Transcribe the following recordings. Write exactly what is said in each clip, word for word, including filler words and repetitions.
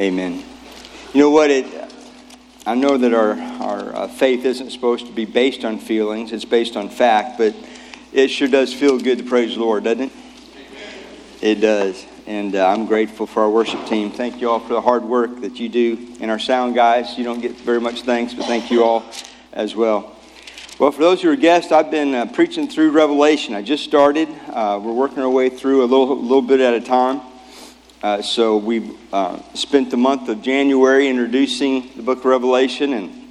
Amen. You know what? It. I know that our, our uh, faith isn't supposed to be based on feelings. It's based on fact. But it sure does feel good to praise the Lord, doesn't it? It does. And uh, I'm grateful for our worship team. Thank you all for the hard work that you do. And our sound guys, you don't get very much thanks, but thank you all as well. Well, for those who are guests, I've been uh, preaching through Revelation. I just started. Uh, we're working our way through a little, little bit at a time. Uh, so we've uh, spent the month of January introducing the book of Revelation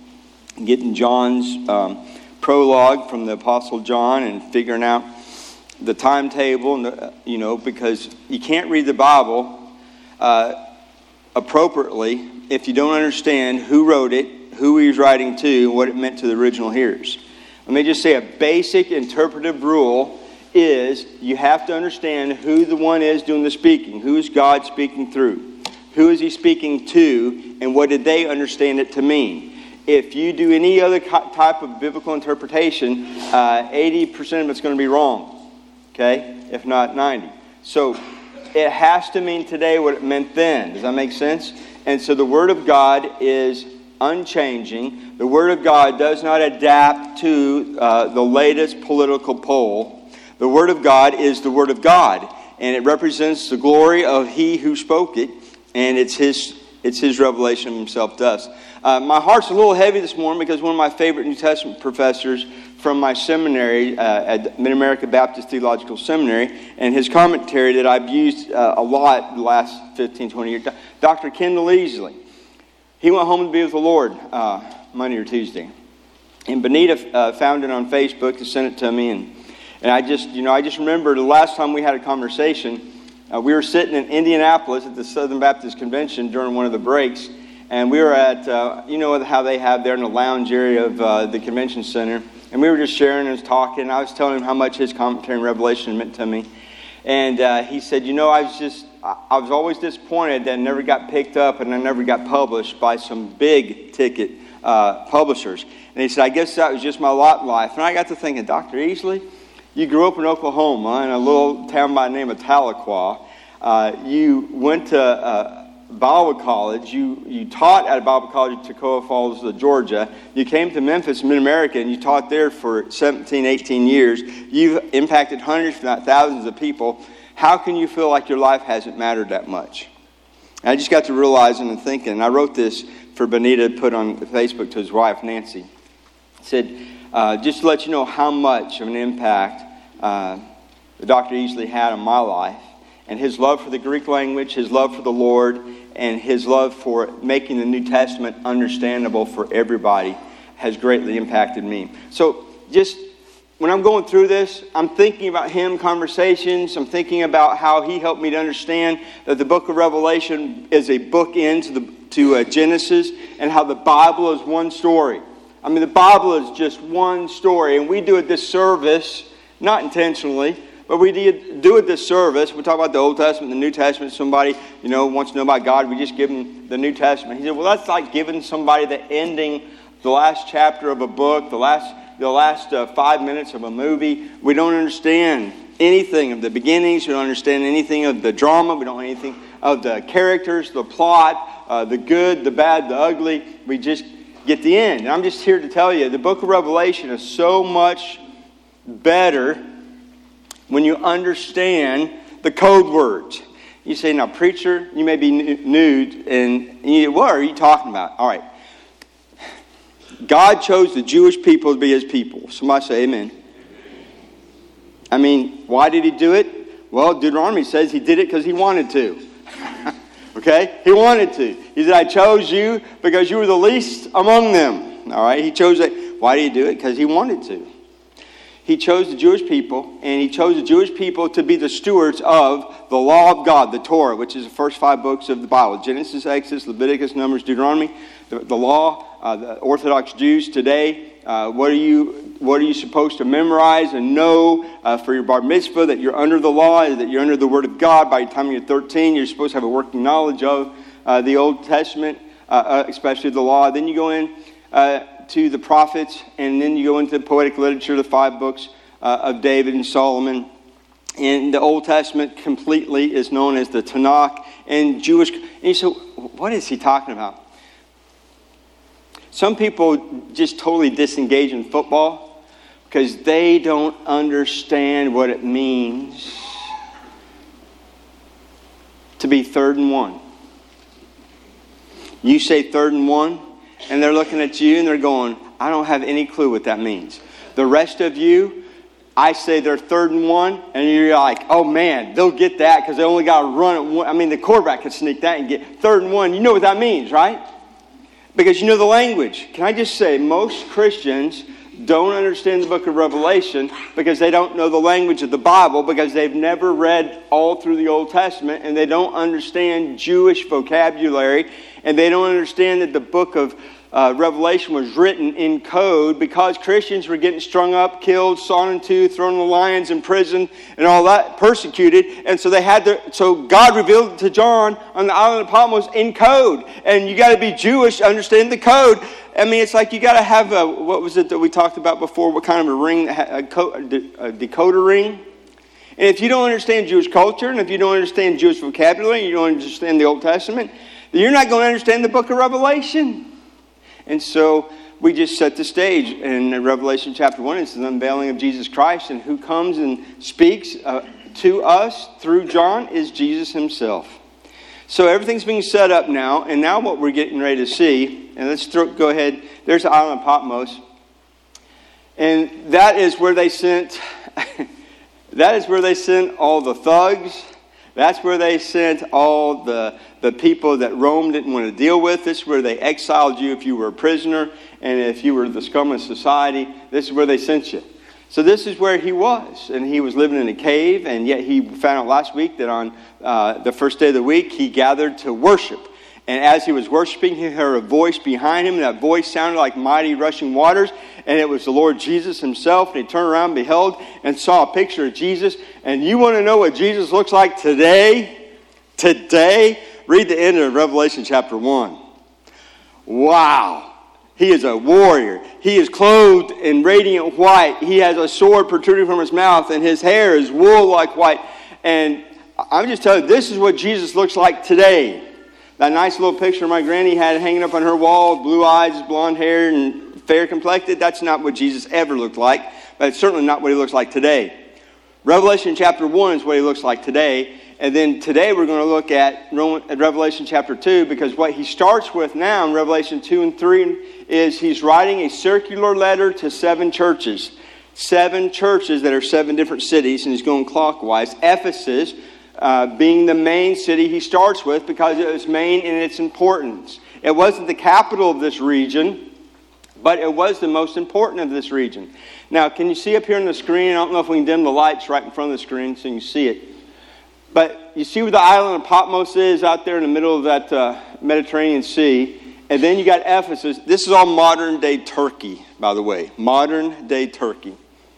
and getting John's um, prologue from the Apostle John and figuring out the timetable, and the, you know, because you can't read the Bible uh, appropriately if you don't understand who wrote it, who he was writing to, and what it meant to the original hearers. Let me just say a basic interpretive rule is you have to understand who the one is doing the speaking. Who is God speaking through? Who is he speaking to? And what did they understand it to mean? If you do any other type of biblical interpretation, uh, eighty percent of it's going to be wrong. Okay? If not ninety. So it has to mean today what it meant then. Does that make sense? And so the Word of God is unchanging. The Word of God does not adapt to uh, the latest political poll. The Word of God is the Word of God, and it represents the glory of He who spoke it, and it's His it's His revelation of Himself to us. Uh, my heart's a little heavy this morning because one of my favorite New Testament professors from my seminary uh, at Mid-America Baptist Theological Seminary, and his commentary that I've used uh, a lot the last fifteen, twenty years, Doctor Kendall Easley. He went home to be with the Lord uh, Monday or Tuesday. And Benita uh, found it on Facebook and sent it to me. And, and I just, you know, I just remember the last time we had a conversation, uh, we were sitting in Indianapolis at the Southern Baptist Convention during one of the breaks. And we were at, uh, you know how they have there in the lounge area of uh, the convention center. And we were just sharing and talking. And I was telling him how much his commentary and revelation meant to me. And uh, he said, you know, I was just... I was always disappointed that it never got picked up and it never got published by some big ticket uh, publishers. And he said, I guess that was just my lot in life. And I got to thinking, Doctor Easley, you grew up in Oklahoma in a little town by the name of Tahlequah. Uh, you went to uh, Bible college. You, you taught at a Bible college at Toccoa Falls, Georgia. You came to Memphis, Mid-America, and you taught there for seventeen, eighteen years. You've impacted hundreds, if not thousands of people. How can you feel like your life hasn't mattered that much? And I just got to realizing and thinking, and I wrote this for Benita to put on Facebook to his wife, Nancy. He said, uh, just to let you know how much of an impact uh, Doctor Easley had on my life, and his love for the Greek language, his love for the Lord, and his love for making the New Testament understandable for everybody has greatly impacted me. So just... when I'm going through this, I'm thinking about him, conversations. I'm thinking about how he helped me to understand that the book of Revelation is a bookend to, the, to uh, Genesis, and how the Bible is one story. I mean, the Bible is just one story, and we do a disservice, not intentionally, but we do a disservice. We talk about the Old Testament, the New Testament. Somebody, you know, wants to know about God, we just give them the New Testament. He said, well, that's like giving somebody the ending, the last chapter of a book, the last... the last uh, five minutes of a movie. We don't understand anything of the beginnings. We don't understand anything of the drama. We don't know anything of the characters, the plot, uh, the good, the bad, the ugly. We just get the end. And I'm just here to tell you, the book of Revelation is so much better when you understand the code words. You say, now, preacher, you may be nude, and you, what are you talking about? All right. God chose the Jewish people to be His people. Somebody say amen. I mean, why did He do it? Well, Deuteronomy says He did it because He wanted to. Okay? He wanted to. He said, I chose you because you were the least among them. All right? He chose it. Why did He do it? Because He wanted to. He chose the Jewish people, and He chose the Jewish people to be the stewards of the law of God, the Torah, which is the first five books of the Bible. Genesis, Exodus, Leviticus, Numbers, Deuteronomy. The, the law, uh, the Orthodox Jews today, uh, what are you what are you supposed to memorize and know uh, for your bar mitzvah, that you're under the law, that you're under the Word of God. By the time you're thirteen, you're supposed to have a working knowledge of uh, the Old Testament, uh, uh, especially the law. Then you go in uh, to the prophets, and then you go into the poetic literature, the five books uh, of David and Solomon. in the Old Testament completely is known as the Tanakh. And Jewish, and you say, what is he talking about? Some people just totally disengage in football because they don't understand what it means to be third and one. You say third and one, and they're looking at you and they're going, I don't have any clue what that means. The rest of you, I say they're third and one, and you're like, oh man, they'll get that because they only got to run it one. I mean, the quarterback could sneak that and get third and one. You know what that means, right? Because you know the language. Can I just say, most Christians don't understand the book of Revelation because they don't know the language of the Bible, because they've never read all through the Old Testament, and they don't understand Jewish vocabulary, and they don't understand that the book of Uh, Revelation was written in code because Christians were getting strung up, killed, sawn in two, thrown in the lions, in prison, and all that, persecuted. And so they had to. So God revealed it to John on the island of Patmos in code. And you got to be Jewish to understand the code. I mean, it's like you got to have a, what was it that we talked about before? What kind of a ring? A, co- a decoder ring. And if you don't understand Jewish culture, and if you don't understand Jewish vocabulary, and you don't understand the Old Testament, then you're not going to understand the book of Revelation. And so we just set the stage. In Revelation chapter one, it's the unveiling of Jesus Christ. And who comes and speaks uh, to us through John is Jesus himself. So everything's being set up now. And now what we're getting ready to see, and let's throw, go ahead. There's the island of Patmos. And that is where they sent, that is where they sent all the thugs. That's where they sent all the, the people that Rome didn't want to deal with. This is where they exiled you if you were a prisoner. And if you were the scum of society, this is where they sent you. So this is where he was. And he was living in a cave. And yet he found out last week that on uh, the first day of the week, he gathered to worship. And as he was worshiping, he heard a voice behind him. And that voice sounded like mighty rushing waters. And it was the Lord Jesus himself. And he turned around, beheld, and saw a picture of Jesus. And you want to know what Jesus looks like today? Today? Read the end of Revelation chapter one. Wow. He is a warrior. He is clothed in radiant white. He has a sword protruding from his mouth. And his hair is wool like white. And I'm just telling you, this is what Jesus looks like today. That nice little picture my granny had hanging up on her wall, blue eyes, blonde hair, and fair complected, that's not what Jesus ever looked like, but it's certainly not what he looks like today. Revelation chapter one is what he looks like today, and then today we're going to look at Revelation chapter two, because what he starts with now in Revelation two and three is he's writing a circular letter to seven churches. Seven churches that are seven different cities, and he's going clockwise. Ephesus, Uh, being the main city he starts with because it was main in its importance. It wasn't the capital of this region, but it was the most important of this region. Now, can you see up here on the screen? I don't know if we can dim the lights right in front of the screen so you can see it. But you see where the island of Patmos is out there in the middle of that uh, Mediterranean Sea. And then you got Ephesus. This is all modern day Turkey, by the way. Modern day Turkey.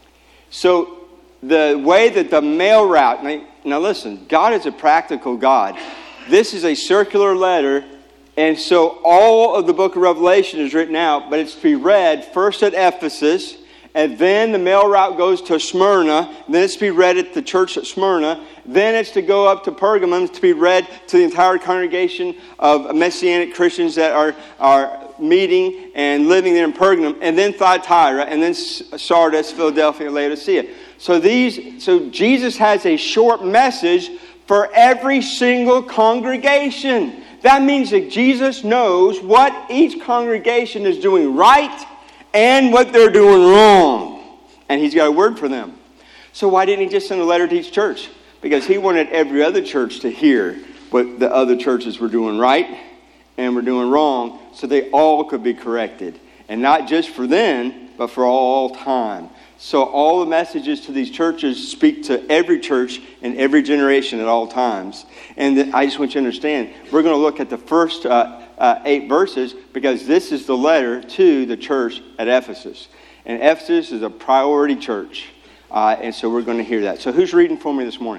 So the way that the mail route... Now, Now listen, God is a practical God. This is a circular letter, and so all of the book of Revelation is written out, but it's to be read first at Ephesus, and then the mail route goes to Smyrna, then it's to be read at the church at Smyrna, then it's to go up to Pergamum to be read to the entire congregation of Messianic Christians that are, are meeting and living there in Pergamum, and then Thyatira, and then Sardis, Philadelphia, Laodicea. So these, so Jesus has a short message for every single congregation. That means that Jesus knows what each congregation is doing right and what they're doing wrong. And he's got a word for them. So why didn't he just send a letter to each church? Because he wanted every other church to hear what the other churches were doing right and were doing wrong, so they all could be corrected. And not just for then, but for all time. So all the messages to these churches speak to every church in every generation at all times. And I just want you to understand, we're going to look at the first uh, uh, eight verses because this is the letter to the church at Ephesus. And Ephesus is a priority church. Uh, and so we're going to hear that. So who's reading for me this morning?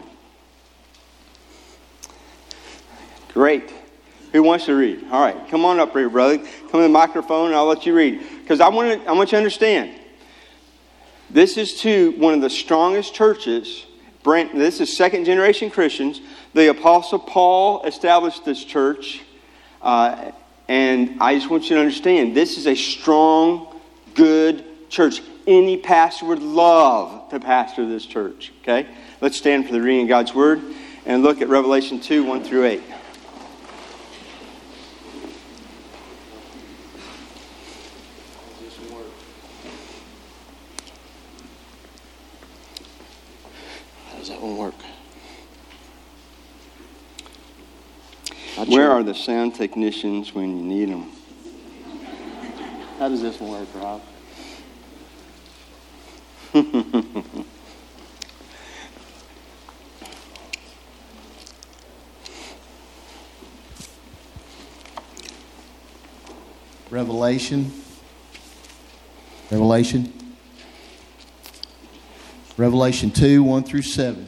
Great. Who wants to read? All right, come on up here, brother. Come to the microphone and I'll let you read. Because I want to, I want you to understand. This is to one of the strongest churches Brand, this is second generation Christians. The Apostle Paul established this church. Uh, and I just want you to understand, this is a strong, good church. Any pastor would love to pastor this church. Okay? Let's stand for the reading of God's Word and look at Revelation two, one through eight. How does that one work? Not Where sure. are the sound technicians when you need them? How does this one work, Rob? Revelation. Revelation. Revelation two, one through seven.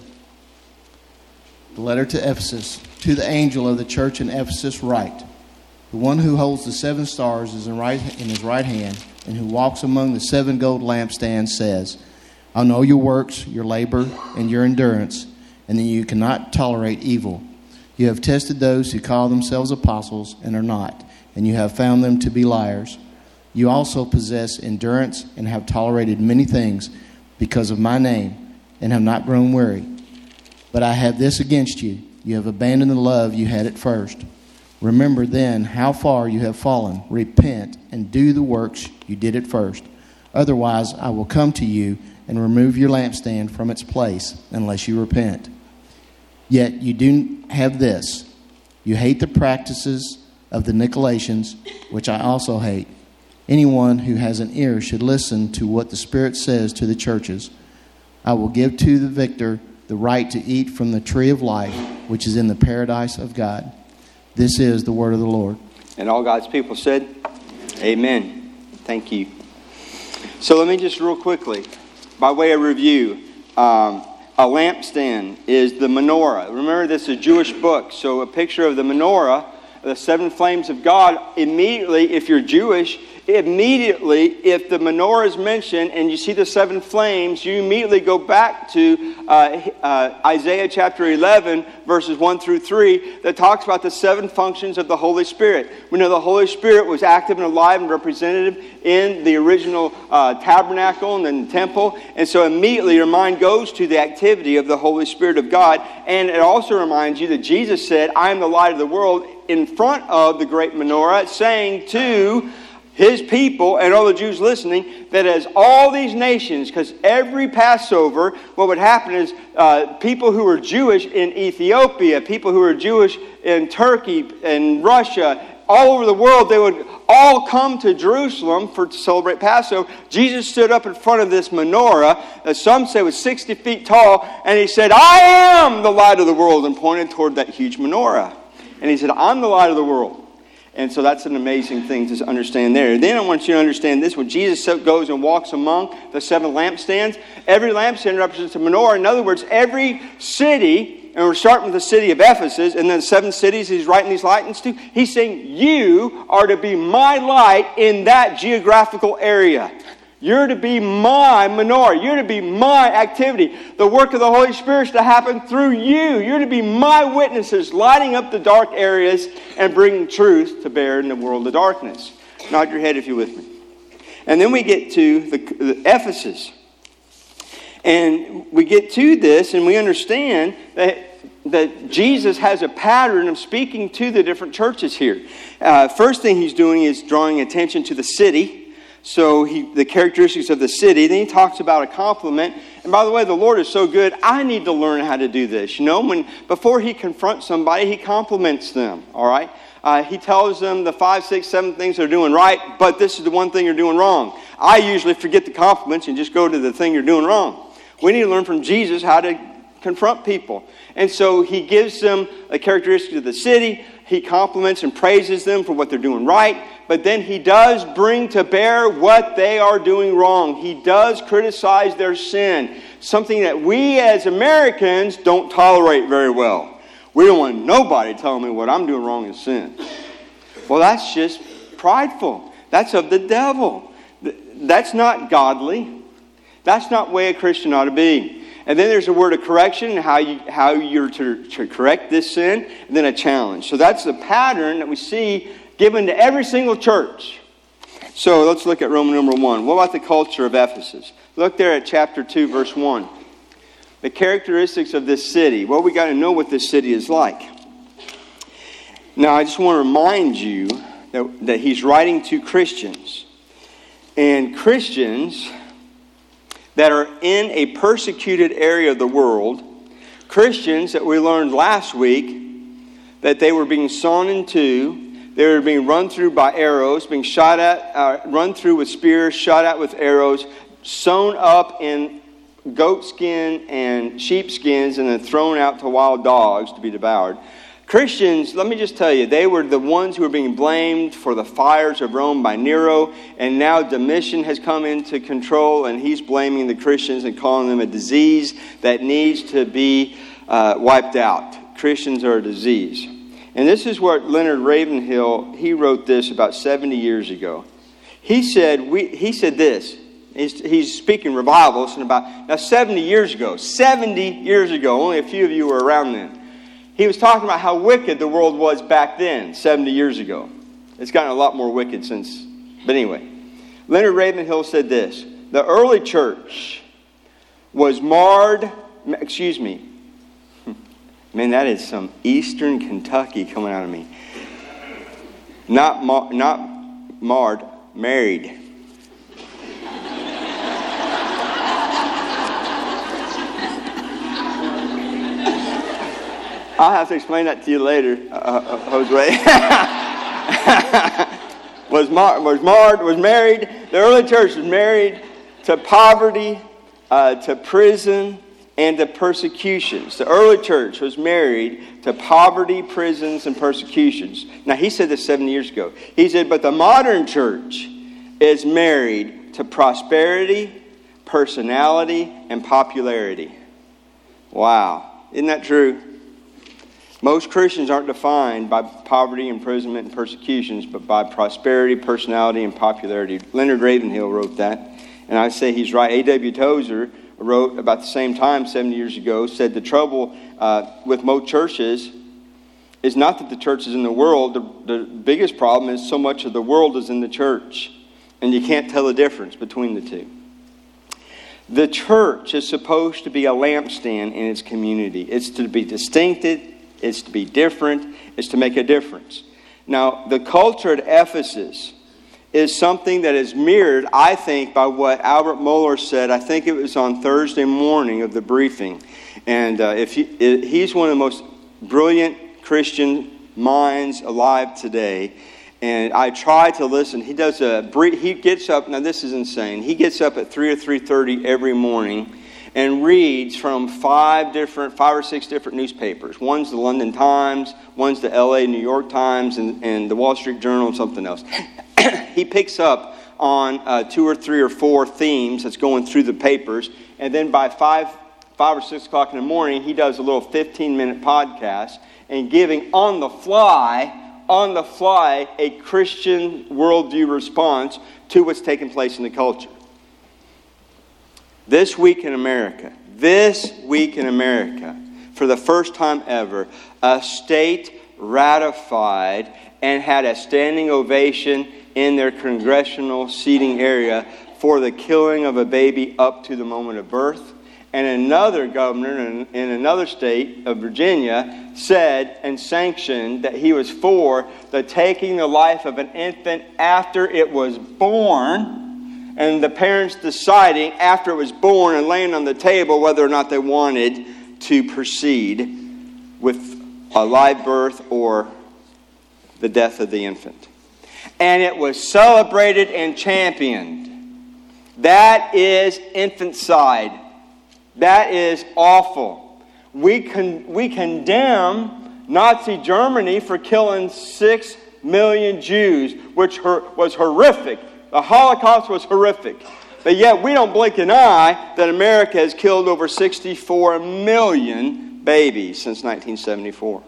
The letter to Ephesus. To the angel of the church in Ephesus write, the one who holds the seven stars is in, right, in his right hand, and who walks among the seven gold lampstands says, I know your works, your labor, and your endurance, and that you cannot tolerate evil. You have tested those who call themselves apostles and are not, and you have found them to be liars. You also possess endurance and have tolerated many things because of my name, and have not grown weary. But I have this against you. You have abandoned the love you had at first. Remember then how far you have fallen. Repent and do the works you did at first. Otherwise, I will come to you and remove your lampstand from its place unless you repent. Yet you do have this. You hate the practices of the Nicolaitans, which I also hate. Anyone who has an ear should listen to what the Spirit says to the churches. I will give to the victor the right to eat from the tree of life, which is in the paradise of God. This is the word of the Lord. And all God's people said, amen. Thank you. So let me just real quickly, by way of review, um, a lampstand is the menorah. Remember, this is a Jewish book, so a picture of the menorah, the seven flames of God, immediately, if you're Jewish, immediately, if the menorah is mentioned and you see the seven flames, you immediately go back to uh, uh, Isaiah chapter eleven, verses one through three, that talks about the seven functions of the Holy Spirit. We know the Holy Spirit was active and alive and representative in the original uh, tabernacle and then the temple. And so immediately your mind goes to the activity of the Holy Spirit of God. And it also reminds you that Jesus said, I am the light of the world, in front of the great menorah, saying to His people and all the Jews listening that as all these nations, because every Passover, what would happen is uh, people who were Jewish in Ethiopia, people who were Jewish in Turkey and Russia, all over the world, they would all come to Jerusalem for to celebrate Passover. Jesus stood up in front of this menorah that some say was sixty feet tall, and He said, I am the light of the world, and pointed toward that huge menorah. And He said, I'm the light of the world. And so that's an amazing thing to understand there. Then I want you to understand this. When Jesus goes and walks among the seven lampstands, every lampstand represents a menorah. In other words, every city, and we're starting with the city of Ephesus, and then seven cities He's writing these lightnings to, He's saying, you are to be my light in that geographical area. You're to be my menorah. You're to be my activity. The work of the Holy Spirit is to happen through you. You're to be my witnesses, lighting up the dark areas and bringing truth to bear in the world of darkness. Nod your head if you're with me. And then we get to the, the Ephesus. And we get to this and we understand that, that Jesus has a pattern of speaking to the different churches here. Uh, first thing He's doing is drawing attention to the city. So he, the characteristics of the city. Then He talks about a compliment. And by the way, the Lord is so good. I need to learn how to do this. You know, when before He confronts somebody, He compliments them. All right. Uh, he tells them the five, six, seven things they're doing right, but this is the one thing you're doing wrong. I usually forget the compliments and just go to the thing you're doing wrong. We need to learn from Jesus how to confront people. And so He gives them a characteristic of the city. He compliments and praises them for what they're doing right. But then He does bring to bear what they are doing wrong. He does criticize their sin. Something that we as Americans don't tolerate very well. We don't want nobody telling me what I'm doing wrong is sin. Well, that's just prideful. That's of the devil. That's not godly. That's not the way a Christian ought to be. And then there's a word of correction, how, you, how you're to, to correct this sin, and then a challenge. So that's the pattern that we see given to every single church. So let's look at Roman number one. What about the culture of Ephesus? Look there at chapter two, verse one. The characteristics of this city. Well, we got to know what this city is like. Now, I just want to remind you that, that he's writing to Christians. And Christians that are in a persecuted area of the world, Christians that we learned last week that they were being sawn in two, they were being run through by arrows, being shot at, uh, run through with spears, shot at with arrows, sewn up in goat skin and sheep skins, and then thrown out to wild dogs to be devoured. Christians, let me just tell you, they were the ones who were being blamed for the fires of Rome by Nero, and now Domitian has come into control, and he's blaming the Christians and calling them a disease that needs to be uh, wiped out. Christians are a disease. And this is what Leonard Ravenhill, he wrote this about seventy years ago. He said, we, he said this, he's, he's speaking revivals, and about, now seventy years ago, seventy years ago, only a few of you were around then. He was talking about how wicked the world was back then, seventy years ago. It's gotten a lot more wicked since. But anyway, Leonard Ravenhill said this. The early church was marred, excuse me. Man, that is some Eastern Kentucky coming out of me. Not, mar, not marred, married. I'll have to explain that to you later, uh, uh, Jose. was, mar- was marred, was married. The early church was married to poverty, uh, to prison, and to persecutions. The early church was married to poverty, prisons, and persecutions. Now, he said this seventy years ago. He said, but the modern church is married to prosperity, personality, and popularity. Wow. Isn't that true? Most Christians aren't defined by poverty, imprisonment, and persecutions, but by prosperity, personality, and popularity. Leonard Ravenhill wrote that, and I say he's right. A W Tozer wrote about the same time, seventy years ago, said the trouble uh, with most churches is not that the church is in the world. The, the biggest problem is so much of the world is in the church, and you can't tell the difference between the two. The church is supposed to be a lampstand in its community. It's to be distinctive. It's to be different. It's to make a difference. Now, the culture at Ephesus is something that is mirrored, I think, by what Albert Mohler said. I think it was on Thursday morning of the briefing. And uh, if he, he's one of the most brilliant Christian minds alive today. And I try to listen. He does a brief, he gets up, now this is insane. He gets up at three or three thirty every morning and reads from five different, five or six different newspapers. One's the London Times, one's the L A New York Times, and, and the Wall Street Journal, and something else. He picks up on uh, two or three or four themes that's going through the papers, and then by five, five or six o'clock in the morning, he does a little fifteen-minute podcast and giving on the fly, on the fly, a Christian worldview response to what's taking place in the culture. This week in America, this week in America, for the first time ever, a state ratified and had a standing ovation in their congressional seating area for the killing of a baby up to the moment of birth. And another governor in, in another state of Virginia said and sanctioned that he was for the taking the life of an infant after it was born, and the parents deciding after it was born and laying on the table whether or not they wanted to proceed with a live birth or the death of the infant. And it was celebrated and championed. That is infanticide. That is awful. We con- we condemn Nazi Germany for killing six million Jews, which her- was horrific. The Holocaust was horrific. But yet we don't blink an eye that America has killed over sixty-four million babies since nineteen seventy-four.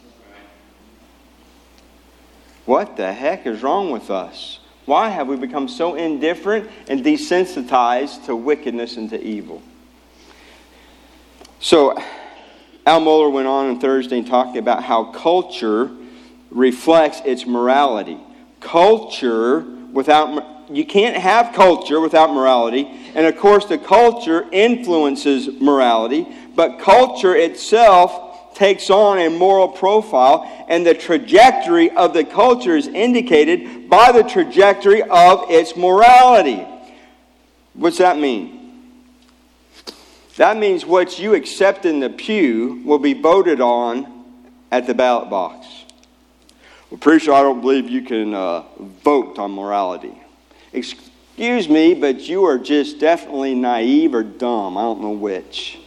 What the heck is wrong with us? Why have we become so indifferent and desensitized to wickedness and to evil? So, Al Mohler went on on Thursday and talking about how culture reflects its morality. Culture without you can't have culture without morality, and of course the culture influences morality, but culture itself takes on a moral profile, and the trajectory of the culture is indicated by the trajectory of its morality. What's that mean? That means what you accept in the pew will be voted on at the ballot box. Well, preacher, I don't believe you can uh, vote on morality. Excuse me, but you are just definitely naive or dumb. I don't know which.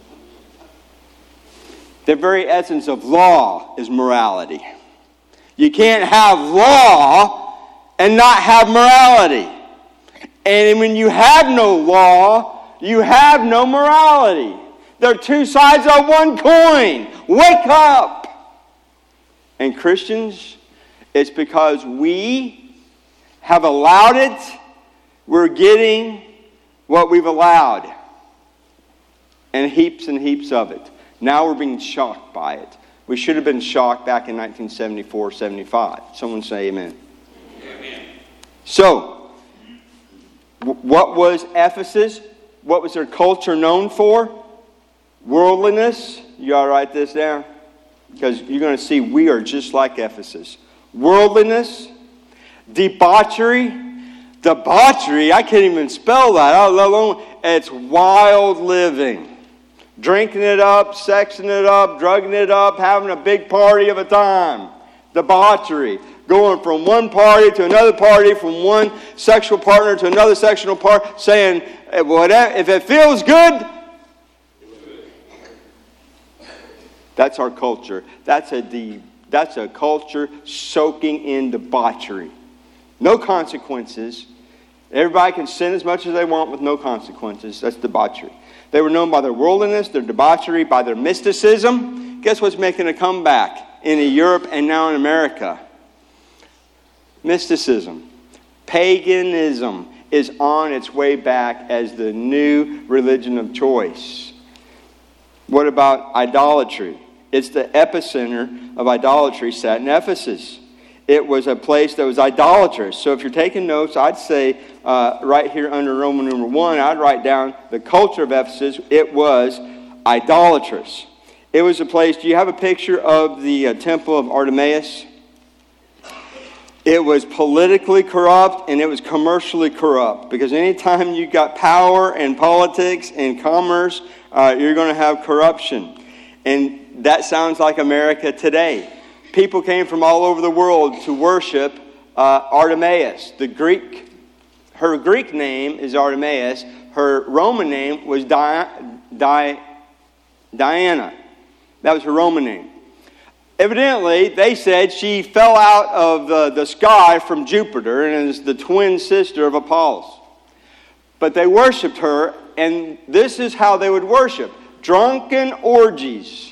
The very essence of law is morality. You can't have law and not have morality. And when you have no law, you have no morality. They're two sides of one coin. Wake up! And Christians, it's because we have allowed it, we're getting what we've allowed. And heaps and heaps of it. Now we're being shocked by it. We should have been shocked back in nineteen seventy-four seventy-five. Someone say amen. Amen. So, what was Ephesus? What was their culture known for? Worldliness. You got to write this down. Because you're going to see we are just like Ephesus. Worldliness. Debauchery. Debauchery, I can't even spell that. Let alone, it's wild living. Drinking it up, sexing it up, drugging it up, having a big party of a time. Debauchery. Going from one party to another party, from one sexual partner to another sexual partner, saying, whatever, if it feels good, that's our culture. That's a, de- that's a culture soaking in debauchery. No consequences. Everybody can sin as much as they want with no consequences. That's debauchery. They were known by their worldliness, their debauchery, by their mysticism. Guess what's making a comeback in Europe and now in America? Mysticism. Paganism is on its way back as the new religion of choice. What about idolatry? It's the epicenter of idolatry sat in Ephesus. It was a place that was idolatrous. So if you're taking notes, I'd say uh, right here under Roman number one, I'd write down the culture of Ephesus. It was idolatrous. It was a place, do you have a picture of the uh, temple of Artemis? It was politically corrupt and it was commercially corrupt. Because anytime you got power and politics and commerce, uh, you're going to have corruption. And that sounds like America today. People came from all over the world to worship uh, Artemis. The Greek, her Greek name is Artemis. Her Roman name was Di, Di, Diana. That was her Roman name. Evidently, they said she fell out of the, the sky from Jupiter and is the twin sister of Apollos. But they worshipped her, and this is how they would worship. Drunken orgies.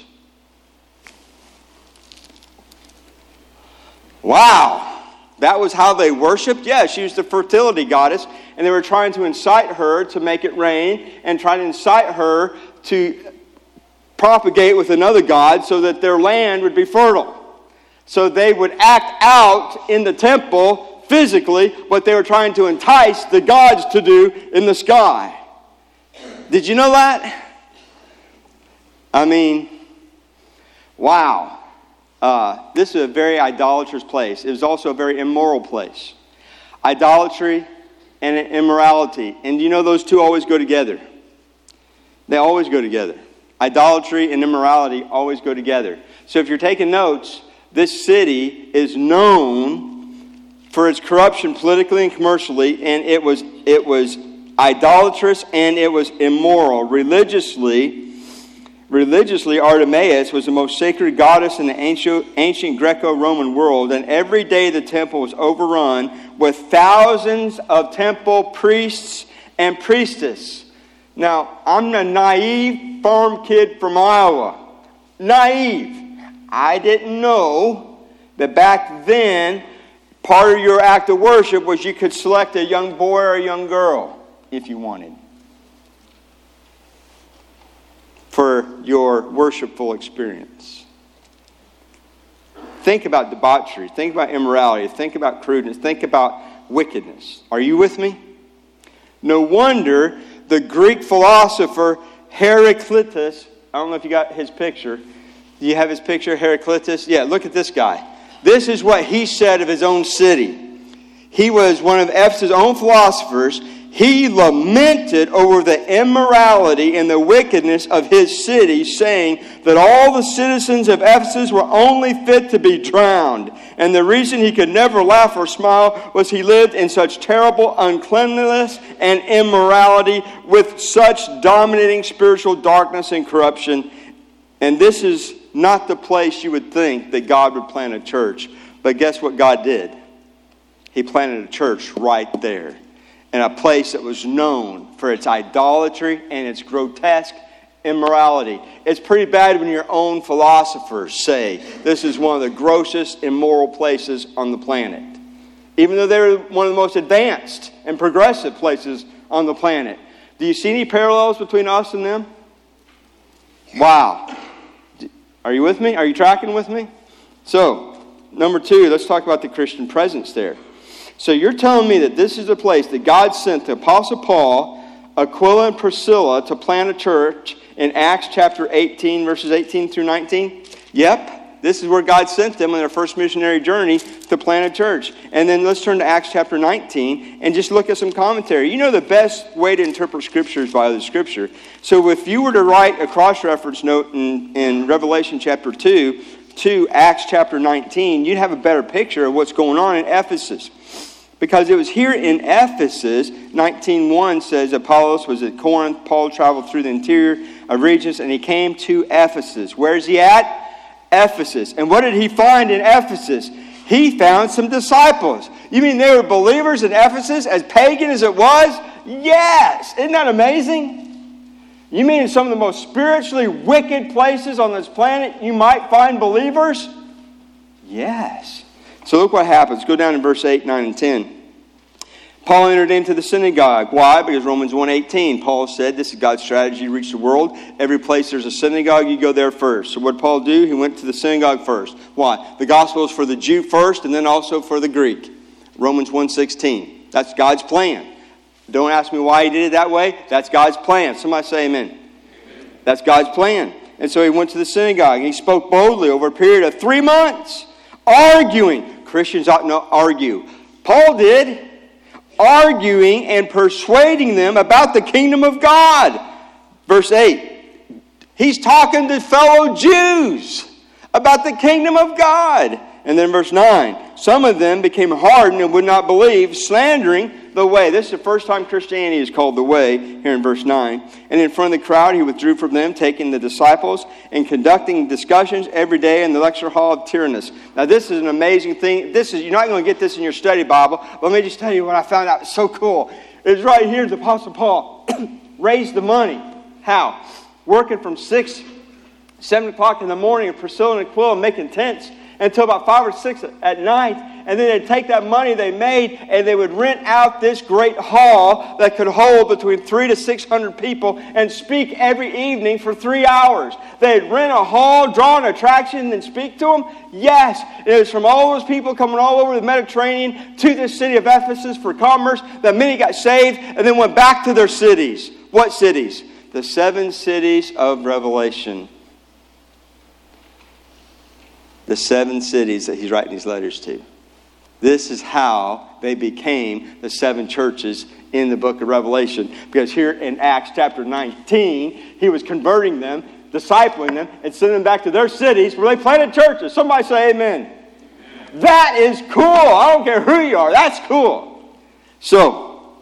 Wow, that was how they worshipped? Yeah, she was the fertility goddess, and they were trying to incite her to make it rain and try to incite her to propagate with another god so that their land would be fertile. So they would act out in the temple physically what they were trying to entice the gods to do in the sky. Did you know that? I mean, wow. Uh, this is a very idolatrous place. It was also a very immoral place. Idolatry and immorality. And you know those two always go together. They always go together. Idolatry and immorality always go together. So if you're taking notes, this city is known for its corruption politically and commercially, and it was it was idolatrous and it was immoral. Religiously, Religiously, Artemis was the most sacred goddess in the ancient, ancient Greco-Roman world, and every day the temple was overrun with thousands of temple priests and priestesses. Now, I'm a naive farm kid from Iowa. Naive. I didn't know that back then, part of your act of worship was you could select a young boy or a young girl if you wanted. for your worshipful experience. Think about debauchery. Think about immorality. Think about crudeness. Think about wickedness. Are you with me? No wonder the Greek philosopher Heraclitus, I don't know if you got his picture. Do you have his picture, Heraclitus? Yeah, look at this guy. This is what he said of his own city. He was one of Ephesus' own philosophers. He lamented over the immorality and the wickedness of his city, saying that all the citizens of Ephesus were only fit to be drowned. And the reason he could never laugh or smile was he lived in such terrible uncleanliness and immorality with such dominating spiritual darkness and corruption. And this is not the place you would think that God would plant a church. But guess what God did? He planted a church right there. In a place that was known for its idolatry and its grotesque immorality. It's pretty bad when your own philosophers say this is one of the grossest immoral places on the planet. Even though they're one of the most advanced and progressive places on the planet. Do you see any parallels between us and them? Wow. Are you with me? Are you tracking with me? So, number two, let's talk about the Christian presence there. So you're telling me that this is the place that God sent the Apostle Paul, Aquila, and Priscilla to plant a church in Acts chapter eighteen, verses eighteen through nineteen? Yep, this is where God sent them on their first missionary journey to plant a church. And then let's turn to Acts chapter nineteen and just look at some commentary. You know the best way to interpret Scripture is by the Scripture. So if you were to write a cross-reference note in, in Revelation chapter two to Acts chapter nineteen, you'd have a better picture of what's going on in Ephesus. Because it was here in Ephesus, nineteen one says Apollos was at Corinth. Paul traveled through the interior of regions and he came to Ephesus. Where is he at? Ephesus. And what did he find in Ephesus? He found some disciples. You mean they were believers in Ephesus, as pagan as it was? Yes! Isn't that amazing? You mean in some of the most spiritually wicked places on this planet you might find believers? Yes. So look what happens. Go down to verse eight, nine, and ten. Paul entered into the synagogue. Why? Because Romans one eighteen, Paul said, this is God's strategy to reach the world. Every place there's a synagogue, you go there first. So what did Paul do? He went to the synagogue first. Why? The gospel is for the Jew first and then also for the Greek. Romans one sixteen. That's God's plan. Don't ask me why he did it that way. That's God's plan. Somebody say amen. Amen. That's God's plan. And so he went to the synagogue and he spoke boldly over a period of three months, arguing. Christians ought not argue. Paul did. Arguing and persuading them about the kingdom of God. Verse eight. He's talking to fellow Jews about the kingdom of God. And then verse nine. Some of them became hardened and would not believe, slandering the way. This is the first time Christianity is called the way, here in verse nine. And in front of the crowd, he withdrew from them, taking the disciples and conducting discussions every day in the lecture hall of Tyrannus. Now, this is an amazing thing. This is, you're not going to get this in your study Bible, but let me just tell you what I found out. It's so cool. It's right here, the Apostle Paul raised the money. How? Working from six, seven o'clock in the morning, and Priscilla and Aquila making tents until about five or six at night. And then they'd take that money they made and they would rent out this great hall that could hold between three to six hundred people and speak every evening for three hours. They'd rent a hall, draw an attraction, and speak to them. Yes, it was from all those people coming all over the Mediterranean to this city of Ephesus for commerce that many got saved and then went back to their cities. What cities? The seven cities of Revelation. The seven cities that he's writing these letters to. This is how they became the seven churches in the book of Revelation. Because here in Acts chapter nineteen, he was converting them, discipling them, and sending them back to their cities where they planted churches. Somebody say amen. Amen. That is cool. I don't care who you are. That's cool. So,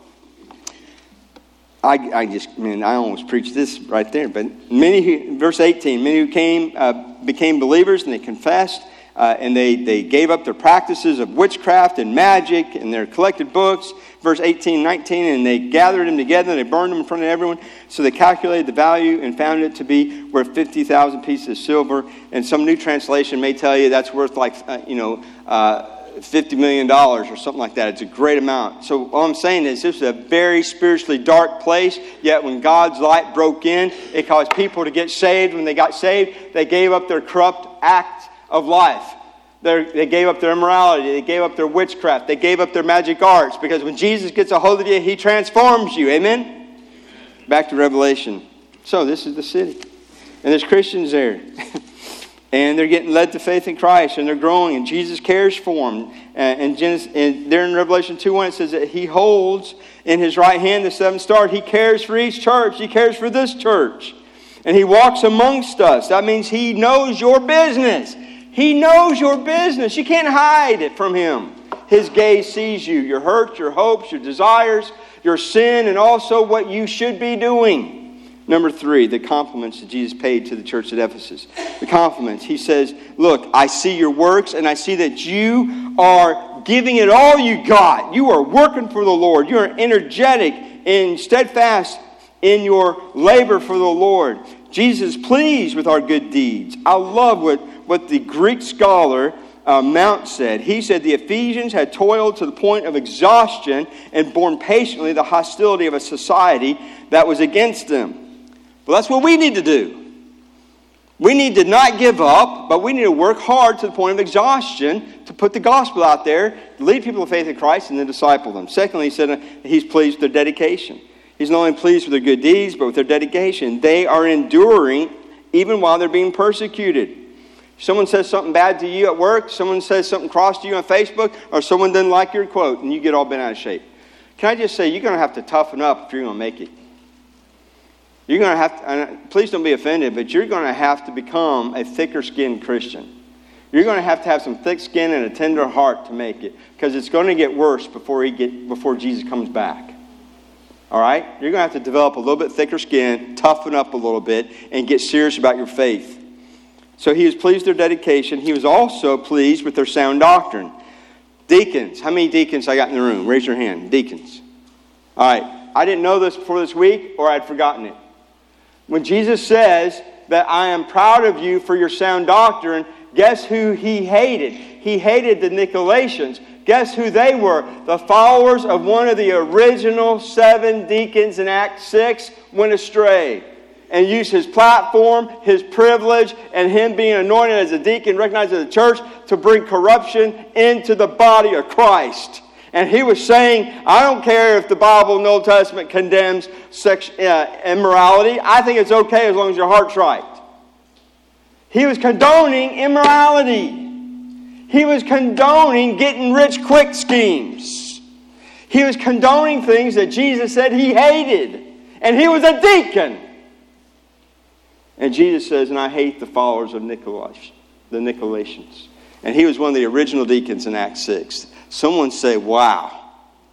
I, I just, I mean, I almost preached this right there. But many, verse eighteen, many who came, uh, became believers and they confessed. Uh, and they, they gave up their practices of witchcraft and magic and their collected books. Verse eighteen, nineteen, and they gathered them together and they burned them in front of everyone. So they calculated the value and found it to be worth fifty thousand pieces of silver. And some new translation may tell you that's worth like, uh, you know, uh, fifty million dollars or something like that. It's a great amount. So all I'm saying is this was a very spiritually dark place, yet when God's light broke in, it caused people to get saved. When they got saved, they gave up their corrupt act of life. They're, they gave up their immorality. They gave up their witchcraft. They gave up their magic arts. Because when Jesus gets a hold of you, He transforms you. Amen? Amen. Back to Revelation. So this is the city. And there's Christians there. And they're getting led to faith in Christ. And they're growing. And Jesus cares for them. And, and, Genesis, and there in Revelation two one, it says that He holds in His right hand the seven stars. He cares for each church. He cares for this church. And He walks amongst us. That means He knows your business. He knows your business. You can't hide it from Him. His gaze sees you. Your hurts, your hopes, your desires, your sin, and also what you should be doing. Number three, the compliments that Jesus paid to the church at Ephesus. The compliments. He says, look, I see your works, and I see that you are giving it all you got. You are working for the Lord. You are energetic and steadfast in your labor for the Lord. Jesus is pleased with our good deeds. I love what, what the Greek scholar uh, Mount said. He said the Ephesians had toiled to the point of exhaustion and borne patiently the hostility of a society that was against them. Well, that's what we need to do. We need to not give up, but we need to work hard to the point of exhaustion to put the gospel out there, lead people to faith in Christ, and then disciple them. Secondly, he said He's pleased with their dedication. He's not only pleased with their good deeds, but with their dedication. They are enduring even while they're being persecuted. Someone says something bad to you at work, someone says something cross to you on Facebook, or someone doesn't like your quote, and you get all bent out of shape. Can I just say, you're going to have to toughen up if you're going to make it. You're going to have to, and please don't be offended, but you're going to have to become a thicker-skinned Christian. You're going to have to have some thick skin and a tender heart to make it, because it's going to get worse before he get before Jesus comes back. All right? You're going to have to develop a little bit thicker skin, toughen up a little bit, and get serious about your faith. So He was pleased with their dedication. He was also pleased with their sound doctrine. Deacons. How many deacons I got in the room? Raise your hand. Deacons. All right. I didn't know this before this week, or I'd forgotten it. When Jesus says that I am proud of you for your sound doctrine, guess who He hated? He hated the Nicolaitans. Guess who they were? The followers of one of the original seven deacons in Acts six went astray and used his platform, his privilege, and him being anointed as a deacon, recognized as a church, to bring corruption into the body of Christ. And he was saying, I don't care if the Bible in the Old Testament condemns sex, uh, immorality. I think it's okay as long as your heart's right. He was condoning immorality. He was condoning getting rich quick schemes. He was condoning things that Jesus said He hated. And he was a deacon. And Jesus says, and I hate the followers of Nicolaitans, the Nicolaitans. And he was one of the original deacons in Acts six. Someone say, wow.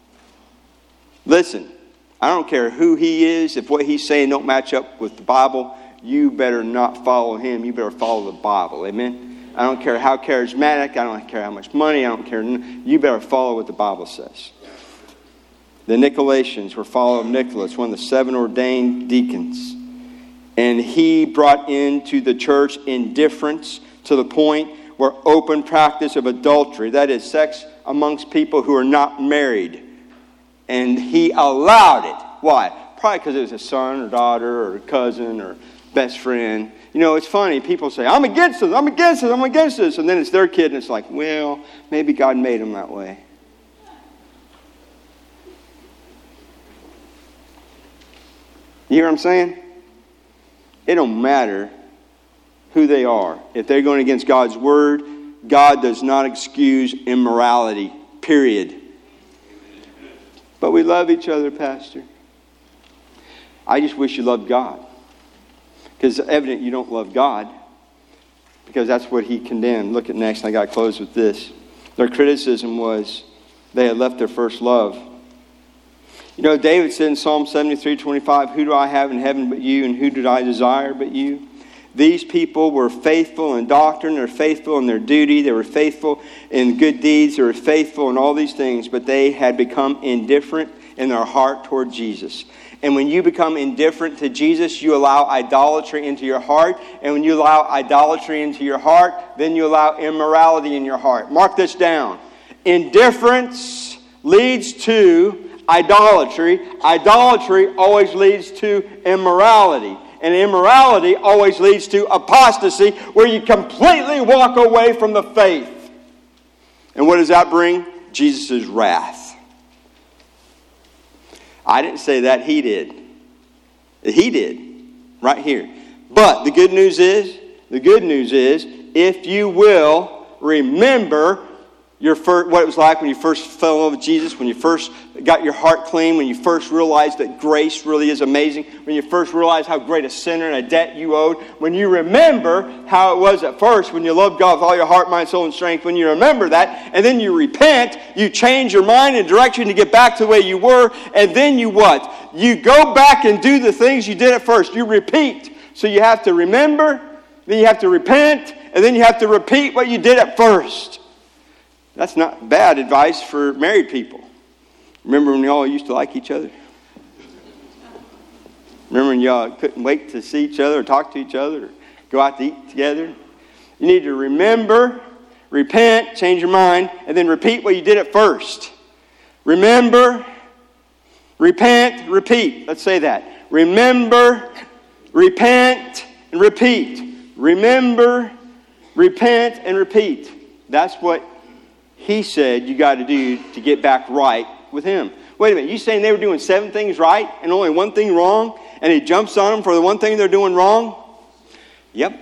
Listen, I don't care who he is. If what he's saying don't match up with the Bible, you better not follow him. You better follow the Bible. Amen? I don't care how charismatic. I don't care how much money. I don't care. You better follow what the Bible says. The Nicolaitans were following Nicholas, one of the seven ordained deacons. And he brought into the church indifference to the point where open practice of adultery, that is sex amongst people who are not married. And he allowed it. Why? Probably because it was a son or daughter or cousin or best friend. You know, it's funny. People say, I'm against this, I'm against this, I'm against this. And then it's their kid and it's like, well, maybe God made them that way. You hear what I'm saying? It don't matter who they are. If they're going against God's word, God does not excuse immorality, period. But we love each other, Pastor. I just wish you loved God. Because it's evident you don't love God. Because that's what he condemned. Look at next, and I got to close with this. Their criticism was they had left their first love. You know, David said in Psalm seventy-three twenty-five, who do I have in heaven but you, and who did I desire but you? These people were faithful in doctrine, they were faithful in their duty, they were faithful in good deeds, they were faithful in all these things, but they had become indifferent in their heart toward Jesus. And when you become indifferent to Jesus, you allow idolatry into your heart. And when you allow idolatry into your heart, then you allow immorality in your heart. Mark this down. Indifference leads to idolatry. Idolatry always leads to immorality. And immorality always leads to apostasy, where you completely walk away from the faith. And what does that bring? Jesus' wrath. I didn't say that, he did. He did, right here. But the good news is, the good news is, if you will remember your first, what it was like when you first fell in love with Jesus, when you first got your heart clean, when you first realized that grace really is amazing, when you first realized how great a sinner and a debt you owed, when you remember how it was at first, when you loved God with all your heart, mind, soul, and strength, when you remember that, and then you repent, you change your mind and direction to get back to the way you were, and then you what? You go back and do the things you did at first. You repeat. So you have to remember, then you have to repent, and then you have to repeat what you did at first. That's not bad advice for married people. Remember when y'all used to like each other? Remember when y'all couldn't wait to see each other or talk to each other or go out to eat together? You need to remember, repent, change your mind, and then repeat what you did at first. Remember, repent, repeat. Let's say that. Remember, repent, and repeat. Remember, repent, and repeat. That's what he said you got to do to get back right with him. Wait a minute, you saying they were doing seven things right and only one thing wrong, and he jumps on them for the one thing they're doing wrong? Yep.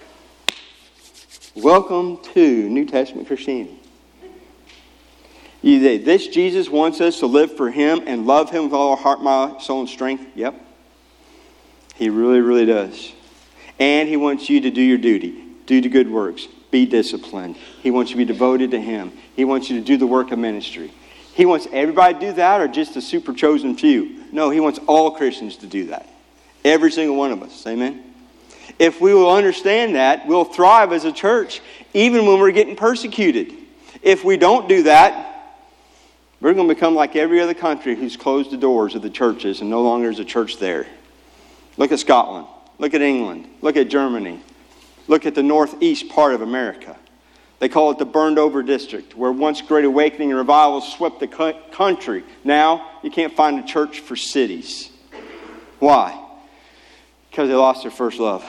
Welcome to New Testament Christianity. You say, this Jesus wants us to live for him and love him with all our heart, mind, soul, and strength? Yep. He really, really does. And he wants you to do your duty. Do the good works. Be disciplined. He wants you to be devoted to him. He wants you to do the work of ministry. He wants everybody to do that, or just the super chosen few? No, he wants all Christians to do that. Every single one of us. Amen? If we will understand that, we'll thrive as a church, even when we're getting persecuted. If we don't do that, we're going to become like every other country who's closed the doors of the churches and no longer is a church there. Look at Scotland. Look at England. Look at Germany. Look at the northeast part of America. They call it the burned over district, where once great awakening and revival swept the country. Now, you can't find a church for cities. Why? Because they lost their first love.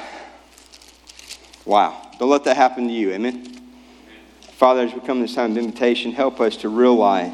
Wow. Don't let that happen to you. Amen? Father, as we come to this time of invitation, help us to realize